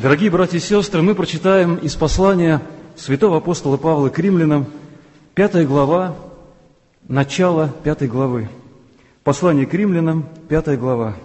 Дорогие братья и сестры, мы прочитаем из послания святого апостола Павла к римлянам, 5 глава, начало 5 главы. Послание к римлянам, 5 глава.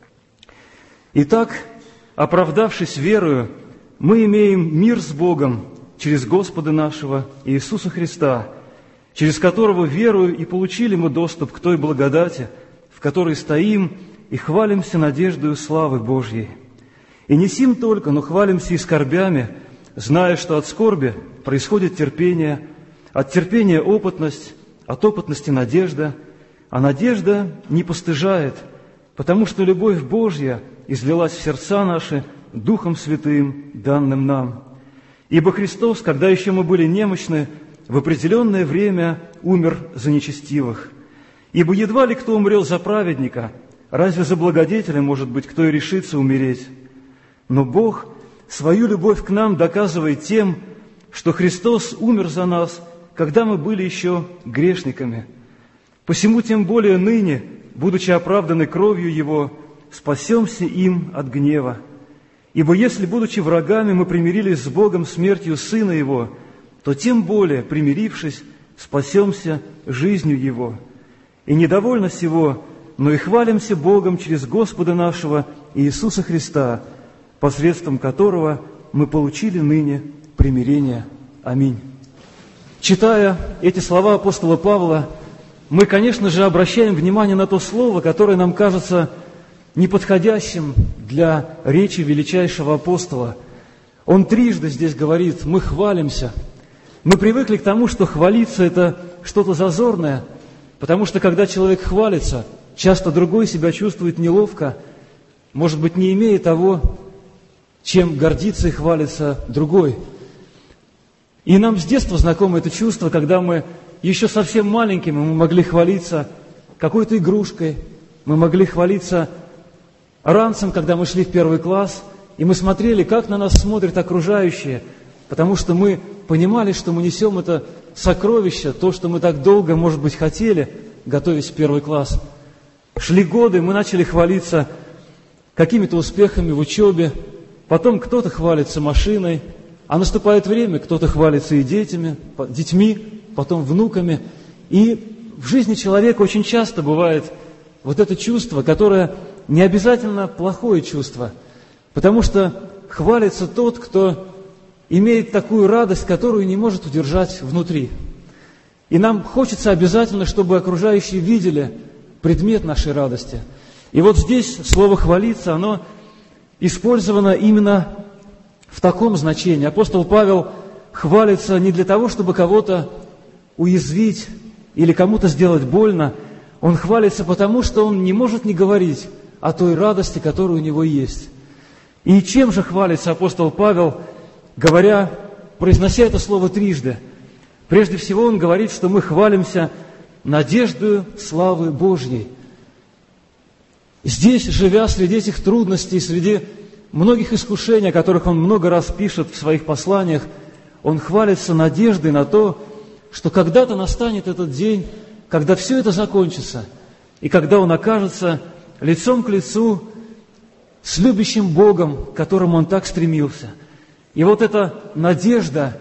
«Итак, оправдавшись верою, мы имеем мир с Богом через Господа нашего Иисуса Христа, через которого верою и получили мы доступ к той благодати, в которой стоим и хвалимся надеждою славы Божьей. И не сим только, но хвалимся и скорбями, зная, что от скорби происходит терпение, от терпения опытность, от опытности надежда, а надежда не постыжает, потому что любовь Божья излилась в сердца наши Духом Святым, данным нам. Ибо Христос, когда еще мы были немощны, в определенное время умер за нечестивых. Ибо едва ли кто умрел за праведника, разве за благодетеля, может быть, кто и решится умереть? Но Бог свою любовь к нам доказывает тем, что Христос умер за нас, когда мы были еще грешниками. Посему тем более ныне, будучи оправданы кровью Его, спасемся им от гнева. Ибо если, будучи врагами, мы примирились с Богом смертью Сына Его, то тем более, примирившись, спасемся жизнью Его. И недовольно сего, но и хвалимся Богом через Господа нашего Иисуса Христа, посредством которого мы получили ныне примирение. Аминь». Читая эти слова апостола Павла, мы, конечно же, обращаем внимание на то слово, которое нам кажется неподходящим для речи величайшего апостола. Он трижды здесь говорит: «Мы хвалимся». Мы привыкли к тому, что хвалиться – это что-то зазорное, потому что, когда человек хвалится, часто другой себя чувствует неловко, может быть, не имея того, чем гордится и хвалится другой. И нам с детства знакомо это чувство, когда мы еще совсем маленькими, мы могли хвалиться какой-то игрушкой, мы могли хвалиться ранцем, когда мы шли в 1 класс, и мы смотрели, как на нас смотрят окружающие, потому что мы понимали, что мы несем это сокровище, то, что мы так долго, может быть, хотели, готовясь в 1 класс. Шли годы, мы начали хвалиться какими-то успехами в учебе, потом кто-то хвалится машиной, а наступает время, кто-то хвалится и детьми, потом внуками. И в жизни человека очень часто бывает вот это чувство, которое не обязательно плохое чувство, потому что хвалится тот, кто имеет такую радость, которую не может удержать внутри. И нам хочется обязательно, чтобы окружающие видели предмет нашей радости. И вот здесь слово «хвалиться», оно использовано именно в таком значении. Апостол Павел хвалится не для того, чтобы кого-то уязвить или кому-то сделать больно. Он хвалится потому, что он не может не говорить о той радости, которая у него есть. И чем же хвалится апостол Павел, произнося это слово трижды? Прежде всего он говорит, что мы хвалимся надеждою славы Божьей. Здесь, живя среди этих трудностей, среди многих искушений, о которых он много раз пишет в своих посланиях, он хвалится надеждой на то, что когда-то настанет этот день, когда все это закончится, и когда он окажется лицом к лицу с любящим Богом, к которому он так стремился. И вот эта надежда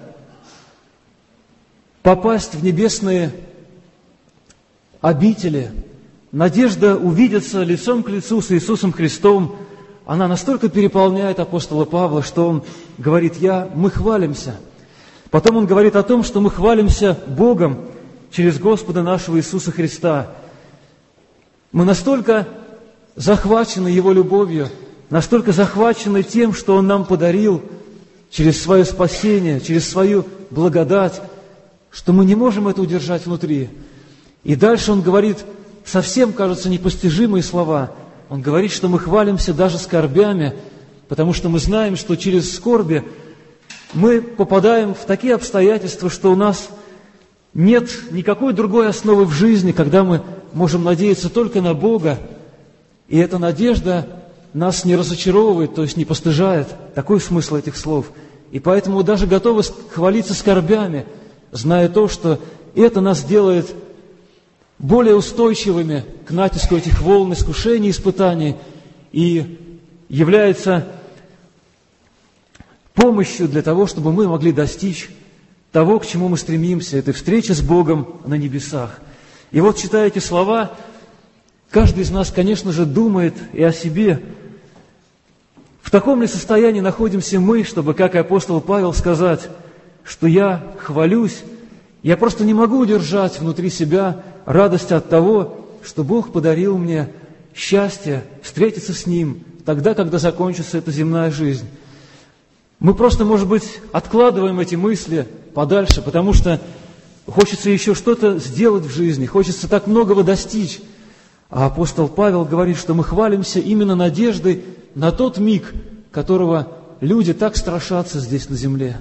попасть в небесные обители, надежда увидеться лицом к лицу с Иисусом Христом, она настолько переполняет апостола Павла, что он говорит: мы хвалимся. Потом он говорит о том, что мы хвалимся Богом через Господа нашего Иисуса Христа. Мы настолько захвачены Его любовью, настолько захвачены тем, что Он нам подарил через свое спасение, через свою благодать, что мы не можем это удержать внутри. И дальше он говорит совсем, кажется, непостижимые слова. Он говорит, что мы хвалимся даже скорбями, потому что мы знаем, что через скорби мы попадаем в такие обстоятельства, что у нас нет никакой другой основы в жизни, когда мы можем надеяться только на Бога, и эта надежда нас не разочаровывает, то есть не постыжает. Такой смысл этих слов. И поэтому мы даже готовы хвалиться скорбями, зная то, что это нас делает более устойчивыми к натиску этих волн, искушений, испытаний, и является помощью для того, чтобы мы могли достичь того, к чему мы стремимся, этой встречи с Богом на небесах. И вот, читая эти слова, каждый из нас, конечно же, думает и о себе. В таком ли состоянии находимся мы, чтобы, как и апостол Павел, сказать, что я хвалюсь, я просто не могу удержать внутри себя радость от того, что Бог подарил мне счастье встретиться с Ним тогда, когда закончится эта земная жизнь. Мы просто, может быть, откладываем эти мысли подальше, потому что хочется еще что-то сделать в жизни, хочется так многого достичь. А апостол Павел говорит, что мы хвалимся именно надеждой на тот миг, которого люди так страшатся здесь на земле.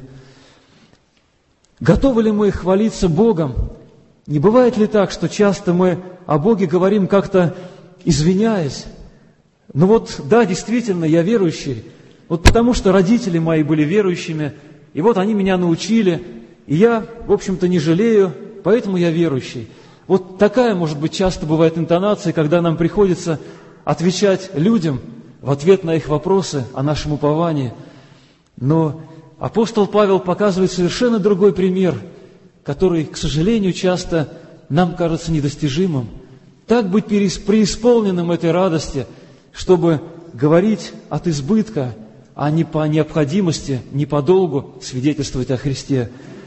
Готовы ли мы хвалиться Богом? Не бывает ли так, что часто мы о Боге говорим как-то извиняясь? Ну вот, да, действительно, я верующий, вот потому что родители мои были верующими, и вот они меня научили, и я, в общем-то, не жалею, поэтому я верующий. Вот такая, может быть, часто бывает интонация, когда нам приходится отвечать людям в ответ на их вопросы о нашем уповании. Но апостол Павел показывает совершенно другой пример, который, к сожалению, часто нам кажется недостижимым. Так быть преисполненным этой радости, чтобы говорить от избытка, а не по необходимости, не по долгу свидетельствовать о Христе.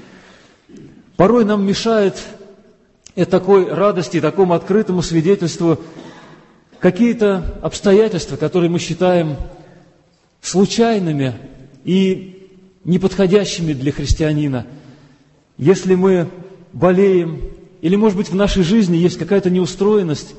Порой нам мешает такой радости, такому открытому свидетельству какие-то обстоятельства, которые мы считаем случайными и неподходящими для христианина. Если мы болеем, или, может быть, в нашей жизни есть какая-то неустроенность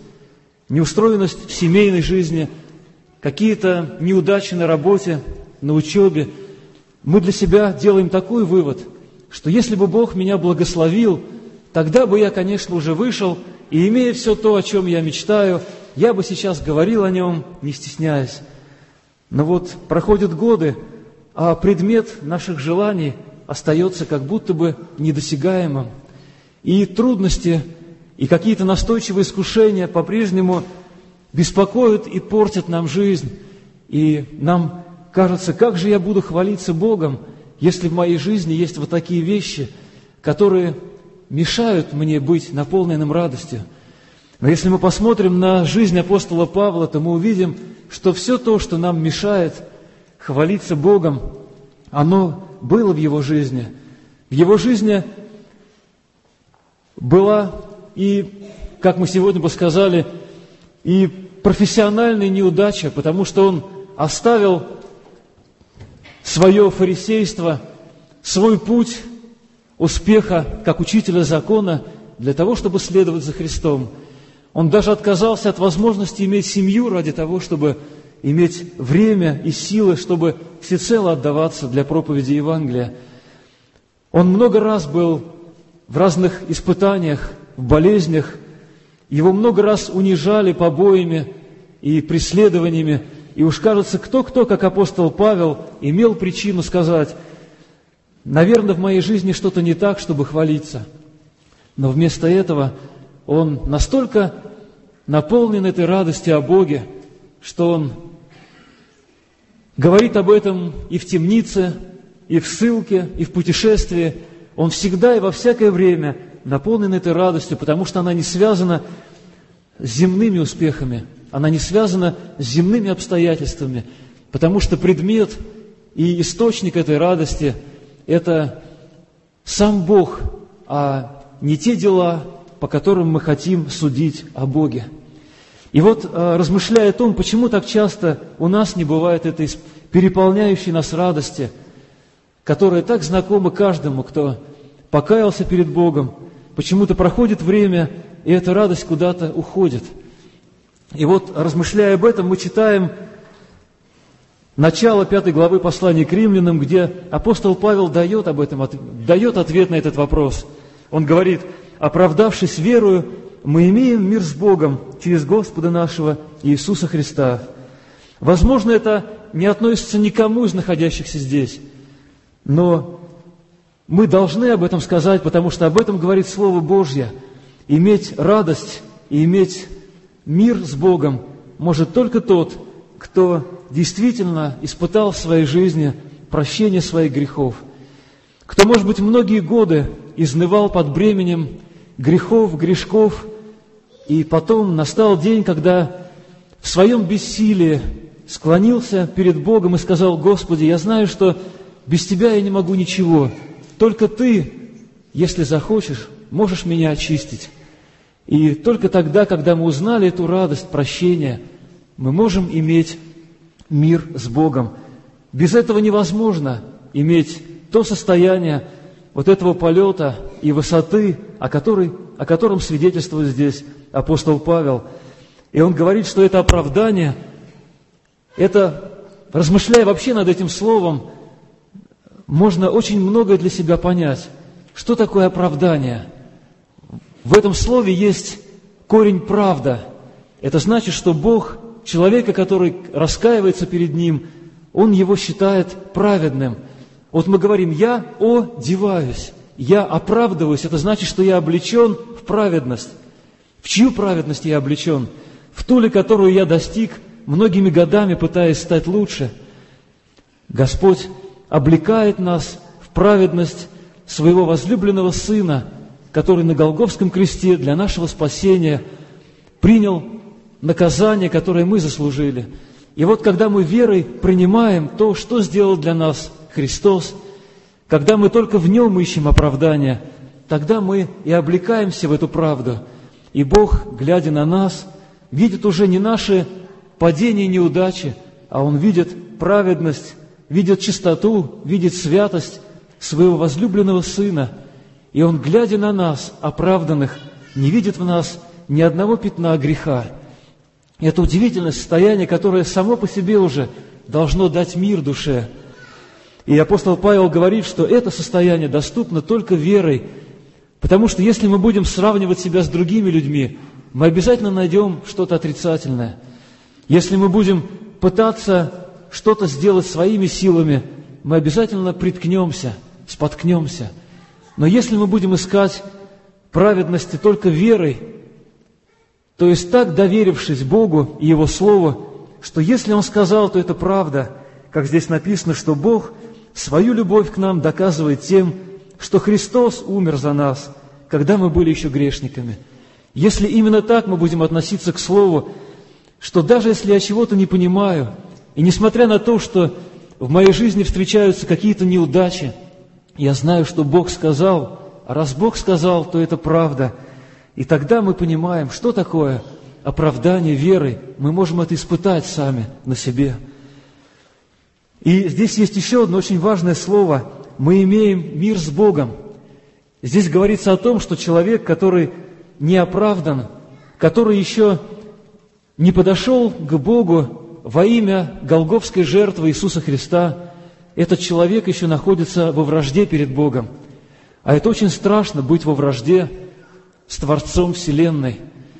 в семейной жизни, какие-то неудачи на работе, на учебе, мы для себя делаем такой вывод, что если бы Бог меня благословил, тогда бы я, конечно, уже вышел, и, имея все то, о чем я мечтаю, я бы сейчас говорил о нем, не стесняясь. Но вот проходят годы, а предмет наших желаний остается как будто бы недосягаемым. И трудности, и какие-то настойчивые искушения по-прежнему беспокоят и портят нам жизнь. И нам кажется, как же я буду хвалиться Богом, если в моей жизни есть вот такие вещи, которые мешают мне быть наполненным радостью. Но если мы посмотрим на жизнь апостола Павла, то мы увидим, что все то, что нам мешает хвалиться Богом, оно было в его жизни. В его жизни была и, как мы сегодня бы сказали, и профессиональная неудача, потому что он оставил свое фарисейство, свой путь успеха как учителя закона для того, чтобы следовать за Христом. Он даже отказался от возможности иметь семью ради того, чтобы иметь время и силы, чтобы всецело отдаваться для проповеди Евангелия. Он много раз был в разных испытаниях, в болезнях. Его много раз унижали побоями и преследованиями. И уж кажется, кто-кто, как апостол Павел, имел причину сказать: наверное, в моей жизни что-то не так, чтобы хвалиться. Но вместо этого он настолько наполнен этой радостью о Боге, что он говорит об этом и в темнице, и в ссылке, и в путешествии. Он всегда и во всякое время наполнен этой радостью, потому что она не связана с земными успехами, она не связана с земными обстоятельствами, потому что предмет и источник этой радости – это сам Бог, а не те дела, по которым мы хотим судить о Боге. И вот, размышляя о том, почему так часто у нас не бывает этой переполняющей нас радости, которая так знакома каждому, кто покаялся перед Богом, почему-то проходит время, и эта радость куда-то уходит. И вот, размышляя об этом, мы читаем начало 5 главы послания к римлянам, где апостол Павел дает ответ на этот вопрос. Он говорит: «Оправдавшись верою, мы имеем мир с Богом через Господа нашего Иисуса Христа». Возможно, это не относится никому из находящихся здесь, но мы должны об этом сказать, потому что об этом говорит Слово Божье. Иметь радость и иметь мир с Богом может только тот, кто действительно испытал в своей жизни прощения своих грехов, кто, может быть, многие годы изнывал под бременем грехов, грешков, и потом настал день, когда в своем бессилии склонился перед Богом и сказал: «Господи, я знаю, что без Тебя я не могу ничего, только Ты, если захочешь, можешь меня очистить». И только тогда, когда мы узнали эту радость прощения, мы можем иметь мир с Богом. Без этого невозможно иметь то состояние вот этого полета и высоты, о котором свидетельствует здесь апостол Павел. И он говорит, что это оправдание, это, размышляя вообще над этим словом, можно очень многое для себя понять. Что такое оправдание? В этом слове есть корень «правда». Это значит, что Бог человека, который раскаивается перед Ним, Он его считает праведным. Вот мы говорим: «Я одеваюсь», «я оправдываюсь». Это значит, что я облечен в праведность. В чью праведность я облечен? В ту ли, которую я достиг многими годами, пытаясь стать лучше? Господь облекает нас в праведность Своего возлюбленного Сына, который на Голгофском кресте для нашего спасения принял наказание, которое мы заслужили. И вот когда мы верой принимаем то, что сделал для нас Христос, когда мы только в Нем ищем оправдания, тогда мы и облекаемся в эту правду. И Бог, глядя на нас, видит уже не наши падения и неудачи, а Он видит праведность, видит чистоту, видит святость Своего возлюбленного Сына. И Он, глядя на нас, оправданных, не видит в нас ни одного пятна греха. Это удивительное состояние, которое само по себе уже должно дать мир душе. И апостол Павел говорит, что это состояние доступно только верой, потому что если мы будем сравнивать себя с другими людьми, мы обязательно найдем что-то отрицательное. Если мы будем пытаться что-то сделать своими силами, мы обязательно приткнемся, споткнемся. Но если мы будем искать праведности только верой, то есть так доверившись Богу и Его Слову, что если Он сказал, то это правда, как здесь написано, что Бог свою любовь к нам доказывает тем, что Христос умер за нас, когда мы были еще грешниками. Если именно так мы будем относиться к Слову, что даже если я чего-то не понимаю, и несмотря на то, что в моей жизни встречаются какие-то неудачи, я знаю, что Бог сказал, а раз Бог сказал, то это правда. И тогда мы понимаем, что такое оправдание верой. Мы можем это испытать сами на себе. И здесь есть еще одно очень важное слово. Мы имеем мир с Богом. Здесь говорится о том, что человек, который не оправдан, который еще не подошел к Богу во имя голгофской жертвы Иисуса Христа, этот человек еще находится во вражде перед Богом. А это очень страшно, быть во вражде с Творцом Вселенной.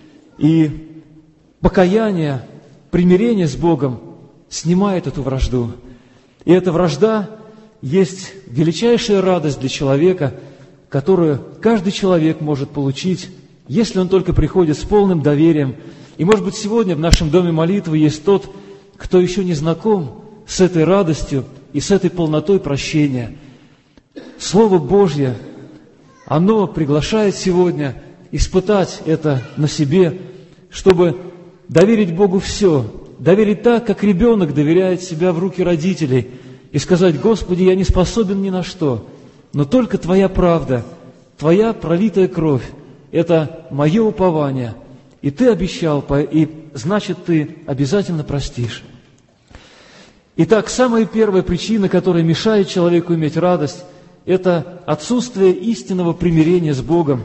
И покаяние, примирение с Богом снимает эту вражду. И эта вражда есть величайшая радость для человека, которую каждый человек может получить, если он только приходит с полным доверием. И, может быть, сегодня в нашем доме молитвы есть тот, кто еще не знаком с этой радостью и с этой полнотой прощения. Слово Божье, оно приглашает сегодня испытать это на себе, чтобы доверить Богу все, доверить так, как ребенок доверяет себя в руки родителей, и сказать: «Господи, я не способен ни на что, но только Твоя правда, Твоя пролитая кровь – это мое упование, и Ты обещал, и значит, Ты обязательно простишь». Итак, самая первая причина, которая мешает человеку иметь радость, это отсутствие истинного примирения с Богом.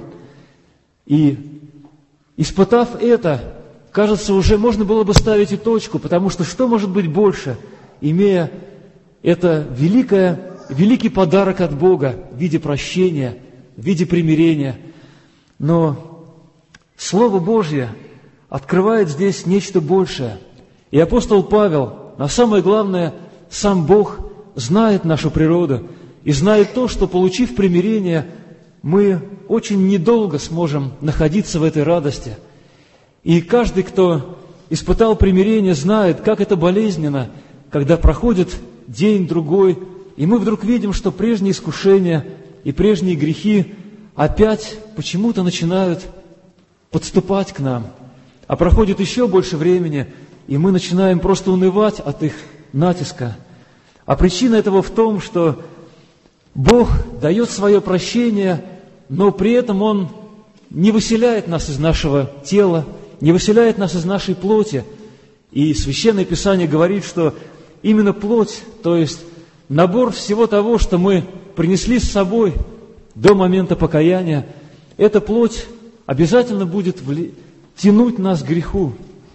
И испытав это, кажется, уже можно было бы ставить и точку, потому что может быть больше, имея это великий подарок от Бога в виде прощения, в виде примирения. Но Слово Божье открывает здесь нечто большее. И апостол Павел, но самое главное, сам Бог знает нашу природу и знает то, что, получив примирение, мы очень недолго сможем находиться в этой радости. И каждый, кто испытал примирение, знает, как это болезненно, когда проходит день-другой, и мы вдруг видим, что прежние искушения и прежние грехи опять почему-то начинают подступать к нам. А проходит еще больше времени, и мы начинаем просто унывать от их натиска. А причина этого в том, что Бог дает свое прощение, но при этом Он не выселяет нас из нашего тела, не выселяет нас из нашей плоти. И Священное Писание говорит, что именно плоть, то есть набор всего того, что мы принесли с собой до момента покаяния, эта плоть обязательно будет тянуть нас к греху.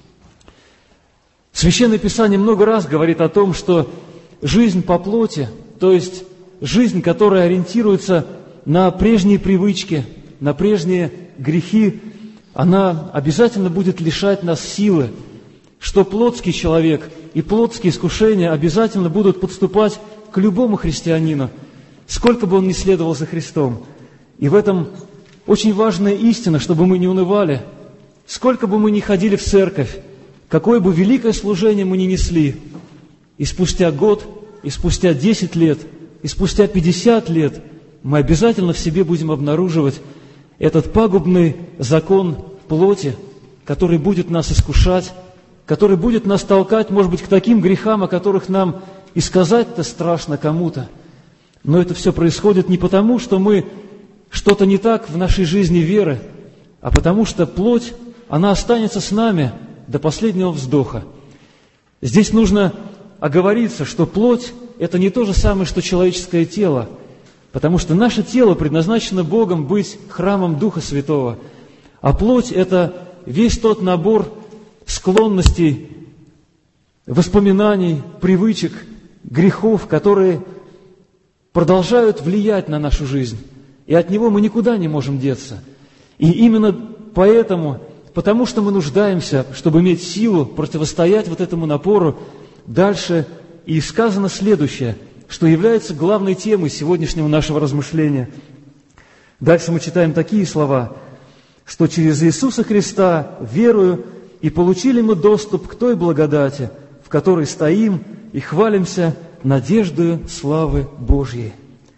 Священное Писание много раз говорит о том, что жизнь по плоти, то есть жизнь, которая ориентируется на прежние привычки, на прежние грехи, она обязательно будет лишать нас силы, что плотский человек и плотские искушения обязательно будут подступать к любому христианину, сколько бы он ни следовал за Христом. И в этом очень важная истина, чтобы мы не унывали, сколько бы мы ни ходили в церковь, какое бы великое служение мы ни несли, и спустя год, и спустя 10 лет, и спустя 50 лет мы обязательно в себе будем обнаруживать этот пагубный закон плоти, который будет нас искушать, который будет нас толкать, может быть, к таким грехам, о которых нам и сказать-то страшно кому-то. Но это все происходит не потому, что мы что-то не так в нашей жизни веры, а потому что плоть, она останется с нами до последнего вздоха. Здесь нужно оговориться, что плоть – это не то же самое, что человеческое тело, потому что наше тело предназначено Богом быть храмом Духа Святого, а плоть – это весь тот набор склонностей, воспоминаний, привычек, грехов, которые продолжают влиять на нашу жизнь, и от него мы никуда не можем деться. И именно поэтому, потому что мы нуждаемся, чтобы иметь силу противостоять вот этому напору, дальше и сказано следующее, что является главной темой сегодняшнего нашего размышления. Дальше мы читаем такие слова, что через Иисуса Христа верую, и получили мы доступ к той благодати, в которой стоим и хвалимся надеждою славы Божьей.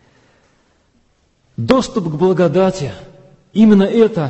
Доступ к благодати, именно это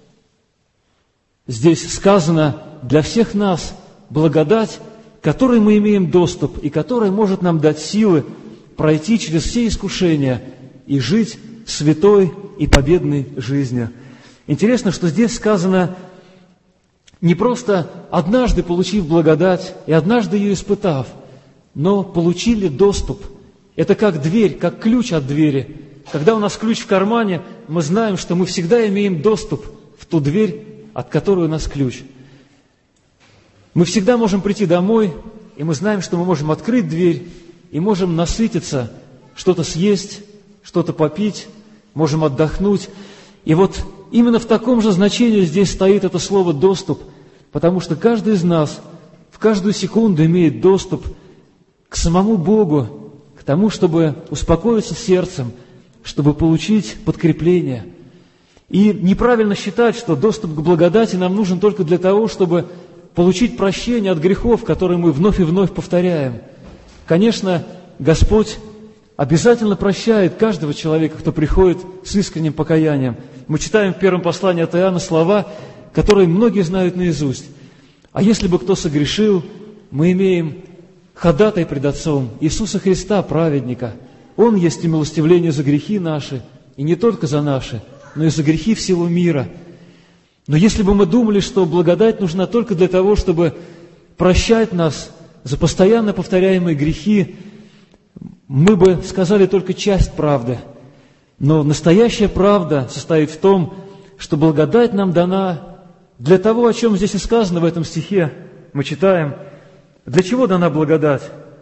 здесь сказано для всех нас, благодать, к которой мы имеем доступ и которая может нам дать силы пройти через все искушения и жить святой и победной жизнью. Интересно, что здесь сказано не просто однажды получив благодать и однажды ее испытав, но получили доступ. Это как дверь, как ключ от двери. Когда у нас ключ в кармане, мы знаем, что мы всегда имеем доступ в ту дверь, от которой у нас ключ. Мы всегда можем прийти домой, и мы знаем, что мы можем открыть дверь и можем насытиться, что-то съесть, что-то попить, можем отдохнуть. И вот именно в таком же значении здесь стоит это слово «доступ», потому что каждый из нас в каждую секунду имеет доступ к самому Богу, к тому, чтобы успокоиться сердцем, чтобы получить подкрепление. И неправильно считать, что доступ к благодати нам нужен только для того, чтобы получить прощение от грехов, которые мы вновь и вновь повторяем. Конечно, Господь обязательно прощает каждого человека, кто приходит с искренним покаянием. Мы читаем в первом послании от Иоанна слова, которые многие знают наизусть. А если бы кто согрешил, мы имеем ходатай пред Отцом Иисуса Христа, праведника. Он есть умилостивление за грехи наши, и не только за наши, но и за грехи всего мира. Но если бы мы думали, что благодать нужна только для того, чтобы прощать нас за постоянно повторяемые грехи, мы бы сказали только часть правды. Но настоящая правда состоит в том, что благодать нам дана для того, о чем здесь и сказано в этом стихе. Мы читаем, для чего дана благодать,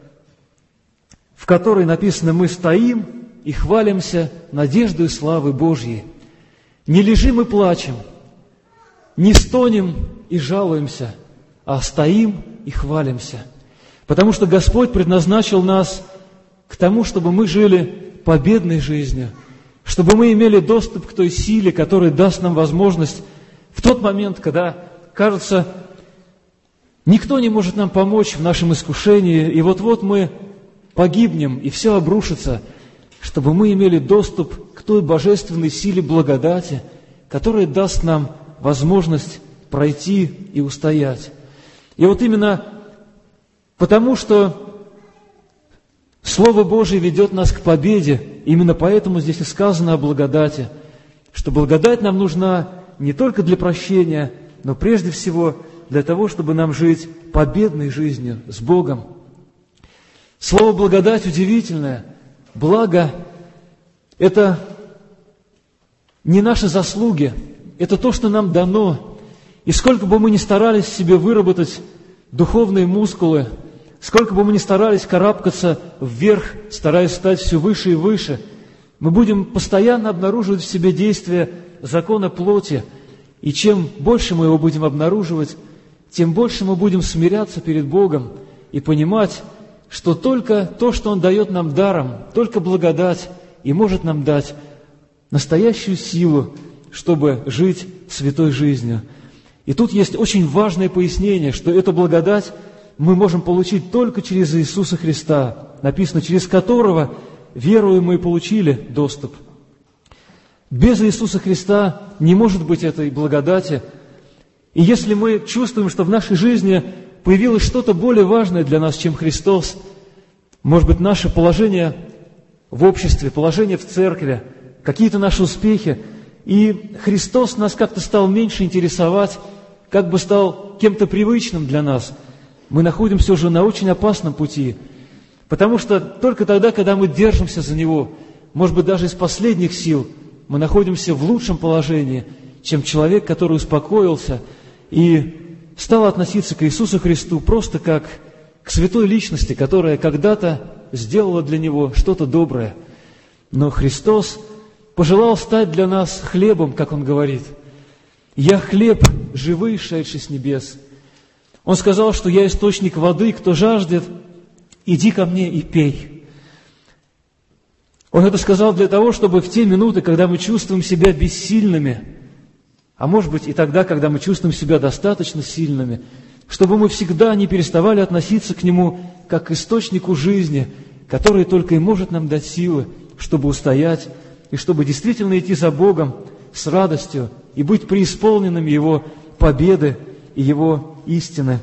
в которой написано: «Мы стоим и хвалимся надеждой славы Божьей». Не лежим и плачем, не стонем и жалуемся, а стоим и хвалимся. Потому что Господь предназначил нас к тому, чтобы мы жили победной жизнью, чтобы мы имели доступ к той силе, которая даст нам возможность в тот момент, когда, кажется, никто не может нам помочь в нашем искушении, и вот-вот мы погибнем и все обрушится, чтобы мы имели доступ к той божественной силе благодати, которая даст нам возможность пройти и устоять. И вот именно потому, что Слово Божие ведет нас к победе, именно поэтому здесь и сказано о благодати, что благодать нам нужна не только для прощения, но прежде всего для того, чтобы нам жить победной жизнью с Богом. Слово «благодать» удивительное. Благо – это не наши заслуги, это то, что нам дано. И сколько бы мы ни старались себе выработать духовные мускулы, сколько бы мы ни старались карабкаться вверх, стараясь стать все выше и выше, мы будем постоянно обнаруживать в себе действие закона плоти. И чем больше мы его будем обнаруживать, тем больше мы будем смиряться перед Богом и понимать, что только то, что Он дает нам даром, только благодать и может нам дать настоящую силу, чтобы жить святой жизнью. И тут есть очень важное пояснение, что эту благодать мы можем получить только через Иисуса Христа. Написано, через которого, веруя, мы получили доступ. Без Иисуса Христа не может быть этой благодати. И если мы чувствуем, что в нашей жизни появилось что-то более важное для нас, чем Христос, может быть, наше положение в обществе, положение в церкви, какие-то наши успехи, и Христос нас как-то стал меньше интересовать, как бы стал кем-то привычным для нас, мы находимся уже на очень опасном пути, потому что только тогда, когда мы держимся за Него, может быть, даже из последних сил, мы находимся в лучшем положении, чем человек, который успокоился и стал относиться к Иисусу Христу просто как к святой личности, которая когда-то сделала для него что-то доброе. Но Христос пожелал стать для нас хлебом, как Он говорит. «Я хлеб живый, шедший с небес». Он сказал, что «Я источник воды, кто жаждет, иди ко мне и пей». Он это сказал для того, чтобы в те минуты, когда мы чувствуем себя бессильными, а может быть и тогда, когда мы чувствуем себя достаточно сильными, чтобы мы всегда не переставали относиться к Нему как к источнику жизни, который только и может нам дать силы, чтобы устоять, и чтобы действительно идти за Богом с радостью и быть преисполненными Его победы и Его истины.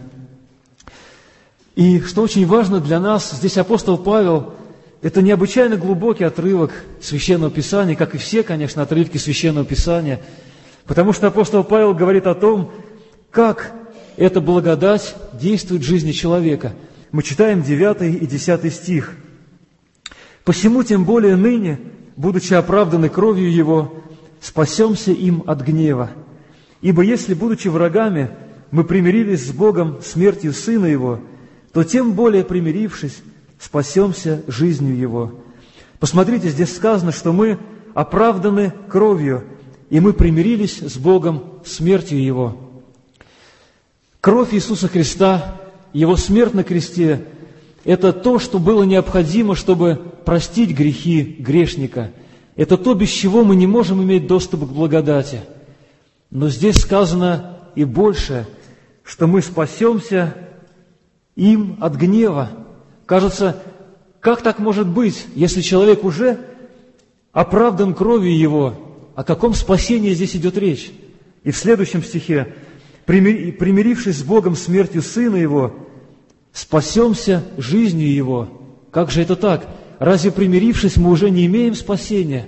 И что очень важно для нас, здесь апостол Павел, это необычайно глубокий отрывок Священного Писания, как и все, конечно, отрывки Священного Писания, потому что апостол Павел говорит о том, как эта благодать действует в жизни человека. Мы читаем 9 и 10 стих. «Посему тем более ныне, будучи оправданы кровью Его, спасемся им от гнева. Ибо если, будучи врагами, мы примирились с Богом смертью Сына Его, то тем более примирившись, спасемся жизнью Его». Посмотрите, здесь сказано, что мы оправданы кровью, и мы примирились с Богом смертью Его. Кровь Иисуса Христа, Его смерть на кресте – это то, что было необходимо, чтобы простить грехи грешника. Это то, без чего мы не можем иметь доступ к благодати. Но здесь сказано и больше, что мы спасемся им от гнева. Кажется, как так может быть, если человек уже оправдан кровью Его? О каком спасении здесь идет речь? И в следующем стихе: «Примирившись с Богом смертью Сына Его, спасемся жизнью Его». Как же это так? Разве примирившись, мы уже не имеем спасения?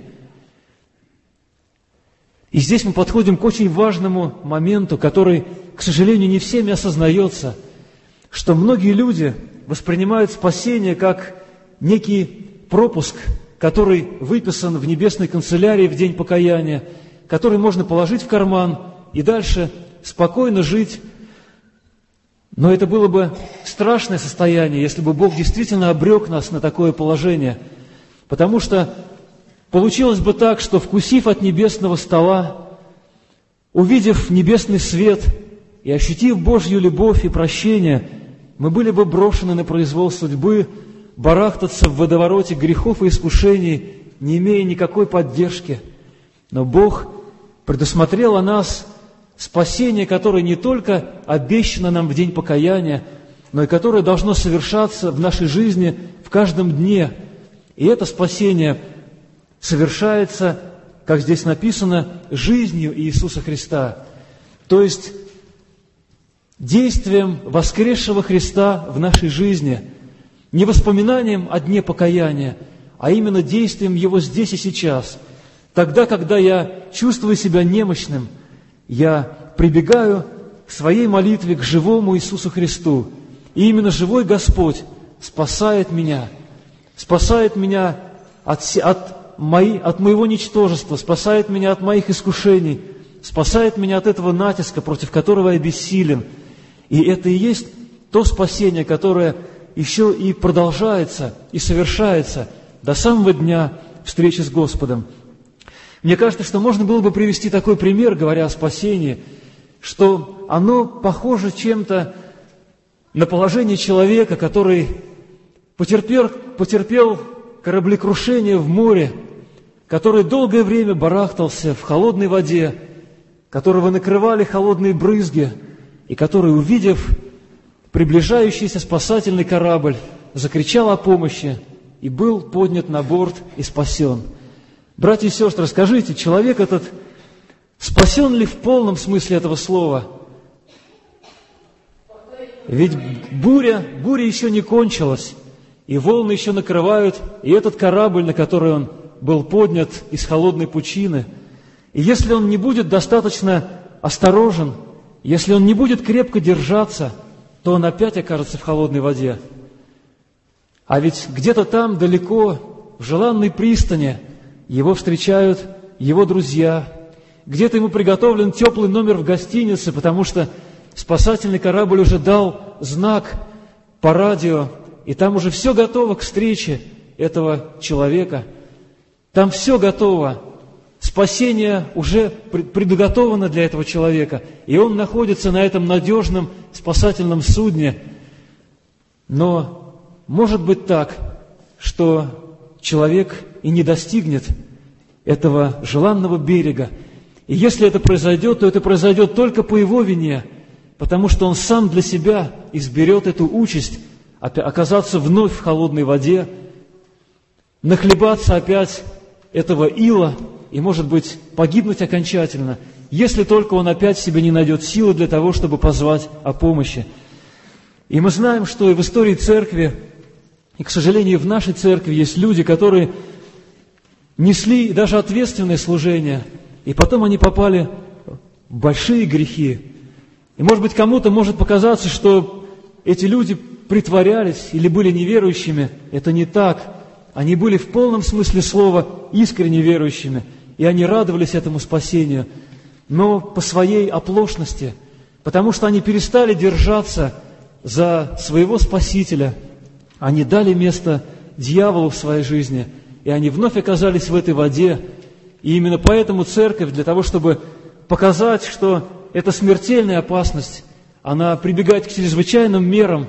И здесь мы подходим к очень важному моменту, который, к сожалению, не всеми осознается, что многие люди воспринимают спасение как некий пропуск, который выписан в небесной канцелярии в день покаяния, который можно положить в карман и дальше спокойно жить. Но это было бы страшное состояние, если бы Бог действительно обрек нас на такое положение. Потому что получилось бы так, что, вкусив от небесного стола, увидев небесный свет и ощутив Божью любовь и прощение, мы были бы брошены на произвол судьбы, барахтаться в водовороте грехов и искушений, не имея никакой поддержки. Но Бог предусмотрел о нас спасение, которое не только обещано нам в день покаяния, но и которое должно совершаться в нашей жизни в каждом дне. И это спасение совершается, как здесь написано, жизнью Иисуса Христа. То есть действием воскресшего Христа в нашей жизни, не воспоминанием о дне покаяния, а именно действием Его здесь и сейчас. Тогда, когда я чувствую себя немощным, я прибегаю к своей молитве, к живому Иисусу Христу. И именно живой Господь спасает меня от моего ничтожества, спасает меня от моих искушений, спасает меня от этого натиска, против которого я бессилен. И это и есть то спасение, которое еще и продолжается, и совершается до самого дня встречи с Господом. Мне кажется, что можно было бы привести такой пример, говоря о спасении, что оно похоже чем-то на положение человека, который потерпел кораблекрушение в море, который долгое время барахтался в холодной воде, которого накрывали холодные брызги, и который, увидев приближающийся спасательный корабль, закричал о помощи и был поднят на борт и спасен. Братья и сестры, скажите, человек этот спасен ли в полном смысле этого слова? Ведь буря еще не кончилась, и волны еще накрывают, и этот корабль, на который он был поднят из холодной пучины. И если он не будет достаточно осторожен, если он не будет крепко держаться, то он опять окажется в холодной воде. А ведь где-то там, далеко, в желанной пристани, его встречают его друзья. Где-то ему приготовлен теплый номер в гостинице, потому что спасательный корабль уже дал знак по радио, и там уже все готово к встрече этого человека. Там все готово. Спасение уже предуготовано для этого человека, и он находится на этом надежном спасательном судне. Но может быть так, что человек и не достигнет этого желанного берега. И если это произойдет, то это произойдет только по его вине, потому что он сам для себя изберет эту участь, оказаться вновь в холодной воде, нахлебаться опять этого ила и, может быть, погибнуть окончательно, если только он опять в себе не найдет силы для того, чтобы позвать о помощи. И мы знаем, что и в истории церкви, и, к сожалению, в нашей церкви есть люди, которые несли даже ответственное служение, и потом они попали в большие грехи. И, может быть, кому-то может показаться, что эти люди притворялись или были неверующими. Это не так. Они были в полном смысле слова искренне верующими, и они радовались этому спасению, но по своей оплошности, потому что они перестали держаться за своего Спасителя, они дали место дьяволу в своей жизни, и они вновь оказались в этой воде. И именно поэтому церковь, для того, чтобы показать, что эта смертельная опасность, она прибегает к чрезвычайным мерам,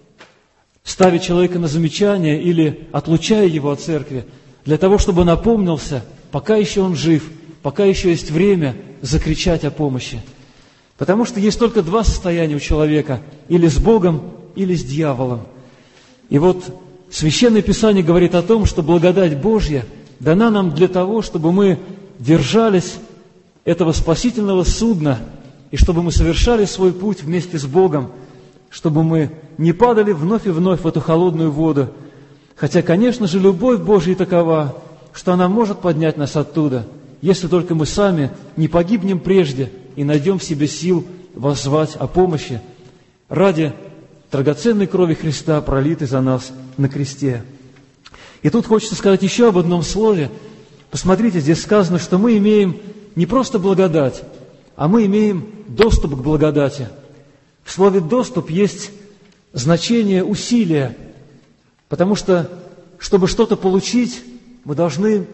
ставя человека на замечание или отлучая его от церкви, для того, чтобы он опомнился, пока еще он жив, пока еще есть время закричать о помощи. Потому что есть только два состояния у человека: или с Богом, или с дьяволом. И вот Священное Писание говорит о том, что благодать Божья дана нам для того, чтобы мы держались этого спасительного судна, и чтобы мы совершали свой путь вместе с Богом, чтобы мы не падали вновь и вновь в эту холодную воду. Хотя, конечно же, любовь Божья такова, что она может поднять нас оттуда, если только мы сами не погибнем прежде и найдем в себе сил воззвать о помощи ради драгоценной крови Христа, пролитой за нас на кресте. И тут хочется сказать еще об одном слове. Посмотрите, здесь сказано, что мы имеем не просто благодать, а мы имеем доступ к благодати. В слове «доступ» есть значение усилия, потому что, чтобы что-то получить, мы должны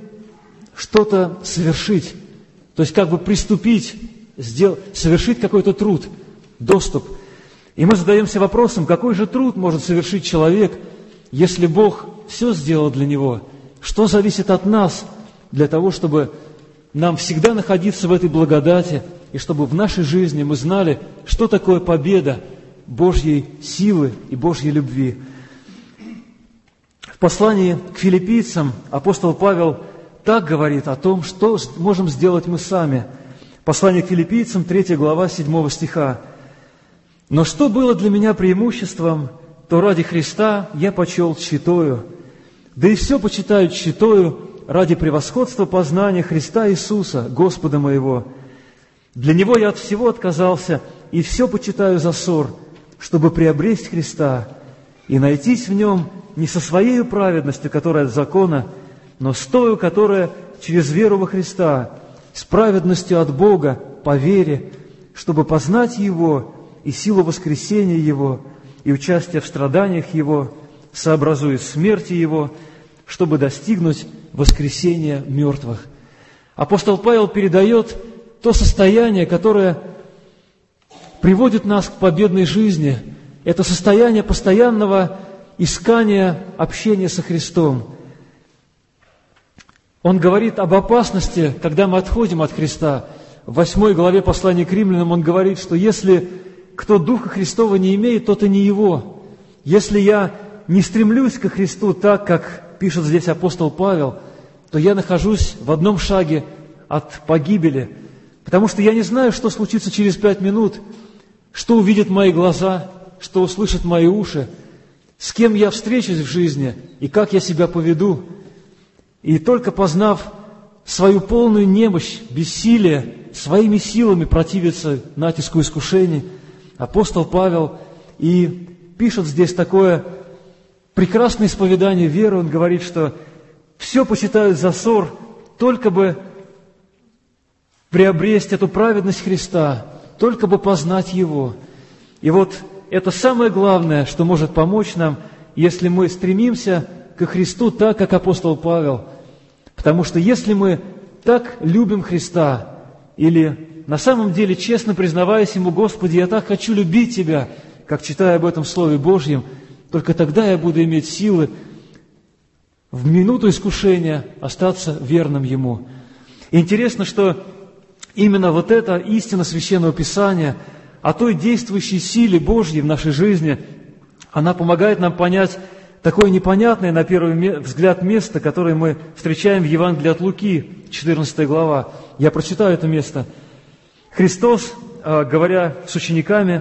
что-то совершить, то есть как бы приступить, совершить какой-то труд, доступ. И мы задаемся вопросом, какой же труд может совершить человек, если Бог все сделал для него? Что зависит от нас для того, чтобы нам всегда находиться в этой благодати, и чтобы в нашей жизни мы знали, что такое победа Божьей силы и Божьей любви. В послании к филиппийцам апостол Павел так говорит о том, что можем сделать мы сами. Послание к филиппийцам, 3 глава, 7 стиха. «Но что было для меня преимуществом, то ради Христа я почел тщетою, да и все почитаю тщетою ради превосходства познания Христа Иисуса, Господа моего. Для Него я от всего отказался, и все почитаю за ссор, чтобы приобресть Христа и найтись в Нем не со своей праведностью, которая от закона, но с тою, которая через веру во Христа, с праведностью от Бога по вере, чтобы познать Его и силу воскресения Его, и участие в страданиях Его, сообразуясь смерти Его, чтобы достигнуть воскресения мертвых». Апостол Павел передает то состояние, которое приводит нас к победной жизни. Это состояние постоянного искания общения со Христом. Он говорит об опасности, когда мы отходим от Христа. В 8 главе послания к Римлянам он говорит, что если кто Духа Христова не имеет, тот и не его. Если я не стремлюсь ко Христу так, как пишет здесь апостол Павел, то я нахожусь в одном шаге от погибели, потому что я не знаю, что случится через 5 минут, что увидят мои глаза, что услышат мои уши, с кем я встречусь в жизни и как я себя поведу. И только познав свою полную немощь, бессилие, своими силами противиться натиску искушений, апостол Павел и пишет здесь такое прекрасное исповедание веры. Он говорит, что все почитают за ссор, только бы приобрести эту праведность Христа, только бы познать Его. И вот это самое главное, что может помочь нам, если мы стремимся ко Христу так, как апостол Павел. Потому что если мы так любим Христа, или на самом деле честно признаваясь Ему: «Господи, я так хочу любить Тебя», как читая об этом Слове Божьем, только тогда я буду иметь силы в минуту искушения остаться верным Ему. И интересно, что именно вот эта истина Священного Писания о той действующей силе Божьей в нашей жизни, она помогает нам понять такое непонятное на первый взгляд место, которое мы встречаем в Евангелии от Луки, 14 глава. Я прочитаю это место. Христос, говоря с учениками,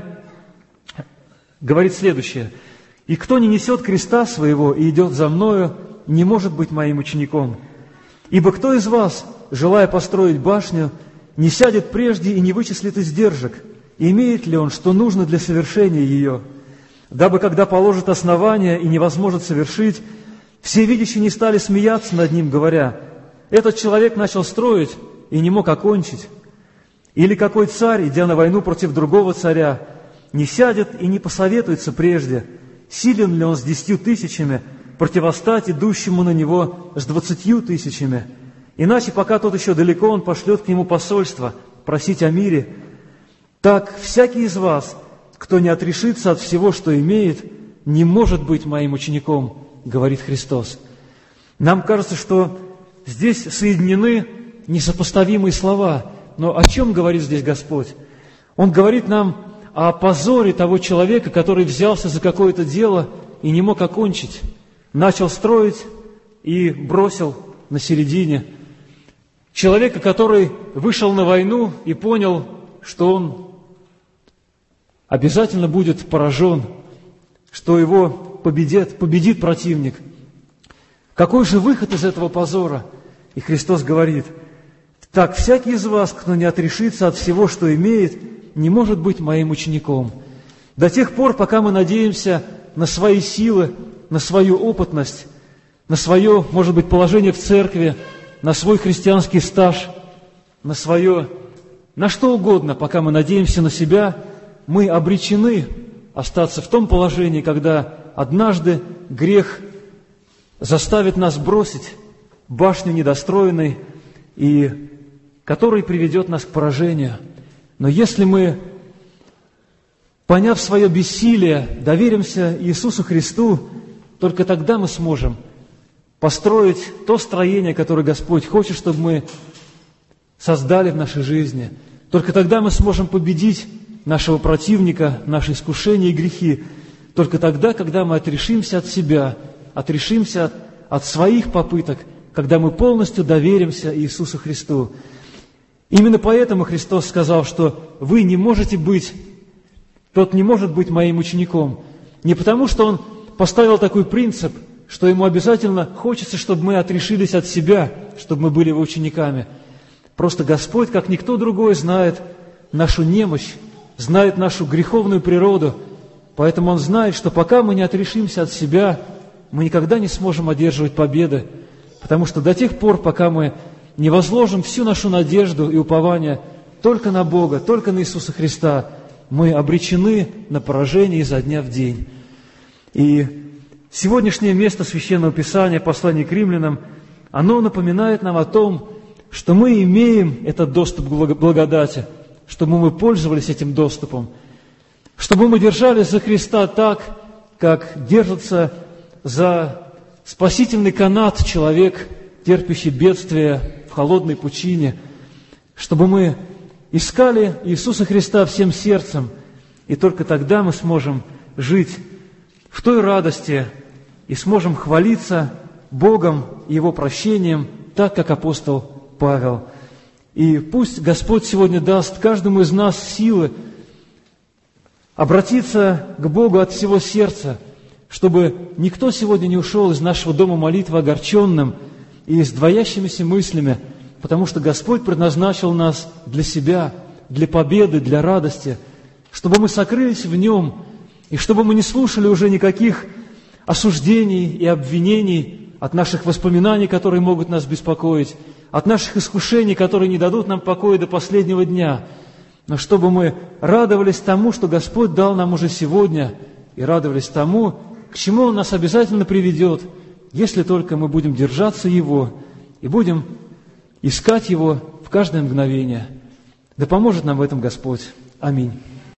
говорит следующее: «И кто не несет креста своего и идет за Мною, не может быть моим учеником. Ибо кто из вас, желая построить башню, не сядет прежде и не вычислит издержек, имеет ли он, что нужно для совершения ее, дабы, когда положит основание и не возможет совершить, все видящие не стали смеяться над ним, говоря: этот человек начал строить и не мог окончить. Или какой царь, идя на войну против другого царя, не сядет и не посоветуется прежде, силен ли он с 10 000 противостать идущему на него с 20 000. Иначе, пока тот еще далеко, он пошлет к нему посольство просить о мире. Так всякий из вас, кто не отрешится от всего, что имеет, не может быть моим учеником, говорит Христос». Нам кажется, что здесь соединены несопоставимые слова. Но о чем говорит здесь Господь? Он говорит нам о позоре того человека, который взялся за какое-то дело и не мог окончить. Начал строить и бросил на середине. Человека, который вышел на войну и понял, что он обязательно будет поражен, что его победит противник. Какой же выход из этого позора? И Христос говорит: «Так всякий из вас, кто не отрешится от всего, что имеет, не может быть моим учеником». До тех пор, пока мы надеемся на свои силы, на свою опытность, на свое, может быть, положение в церкви, на свой христианский стаж, на что угодно, пока мы надеемся на себя, мы обречены остаться в том положении, когда однажды грех заставит нас бросить башню недостроенной, и который приведет нас к поражению. Но если мы, поняв свое бессилие, доверимся Иисусу Христу, только тогда мы сможем построить то строение, которое Господь хочет, чтобы мы создали в нашей жизни. Только тогда мы сможем победить нашего противника, наши искушения и грехи. Только тогда, когда мы отрешимся от себя, отрешимся от своих попыток, когда мы полностью доверимся Иисусу Христу. Именно поэтому Христос сказал, что вы не можете быть, тот не может быть моим учеником. Не потому, что Он поставил такой принцип, что Ему обязательно хочется, чтобы мы отрешились от себя, чтобы мы были Его учениками. Просто Господь, как никто другой, знает нашу немощь, знает нашу греховную природу, поэтому Он знает, что пока мы не отрешимся от себя, мы никогда не сможем одерживать победы, потому что до тех пор, пока мы не возложим всю нашу надежду и упование только на Бога, только на Иисуса Христа, мы обречены на поражение изо дня в день. И сегодняшнее место Священного Писания, послание к римлянам, оно напоминает нам о том, что мы имеем этот доступ к благодати, чтобы мы пользовались этим доступом, чтобы мы держались за Христа так, как держится за спасительный канат человек, терпящий бедствие в холодной пучине, чтобы мы искали Иисуса Христа всем сердцем, и только тогда мы сможем жить в той радости и сможем хвалиться Богом и Его прощением, так, как апостол Павел. И пусть Господь сегодня даст каждому из нас силы обратиться к Богу от всего сердца, чтобы никто сегодня не ушел из нашего дома молитвы огорченным и с двоящимися мыслями, потому что Господь предназначил нас для себя, для победы, для радости, чтобы мы сокрылись в Нем, и чтобы мы не слушали уже никаких осуждений и обвинений от наших воспоминаний, которые могут нас беспокоить, от наших искушений, которые не дадут нам покоя до последнего дня, но чтобы мы радовались тому, что Господь дал нам уже сегодня, и радовались тому, к чему Он нас обязательно приведет, если только мы будем держаться Его и будем искать Его в каждое мгновение. Да поможет нам в этом Господь. Аминь.